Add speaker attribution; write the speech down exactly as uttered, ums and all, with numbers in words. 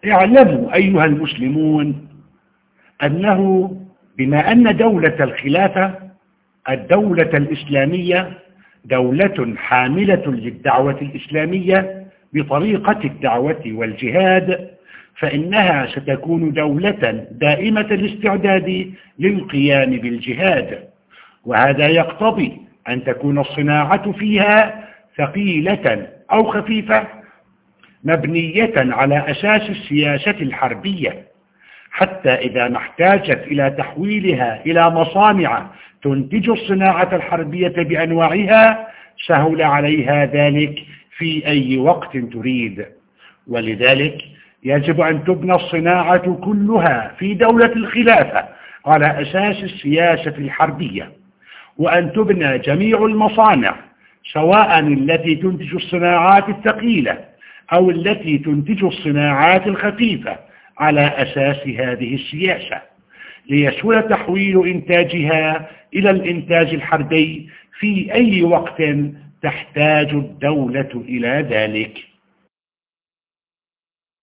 Speaker 1: اعلموا أيها المسلمون أنه بما أن دولة الخلافة الدولة الإسلامية دولة حاملة للدعوة الإسلامية بطريقة الدعوة والجهاد، فإنها ستكون دولة دائمة الاستعداد للقيام بالجهاد، وهذا يقتضي أن تكون الصناعة فيها ثقيلة أو خفيفة مبنية على أساس السياسة الحربية، حتى إذا ما احتاجت إلى تحويلها إلى مصانع تنتج الصناعة الحربية بأنواعها سهل عليها ذلك في أي وقت تريد. ولذلك يجب أن تبنى الصناعة كلها في دولة الخلافة على أساس السياسة الحربية، وأن تبنى جميع المصانع سواء التي تنتج الصناعات الثقيلة أو التي تنتج الصناعات الخفيفة على أساس هذه السياسة، ليسهل تحويل إنتاجها إلى الإنتاج الحربي في أي وقت تحتاج الدولة إلى ذلك.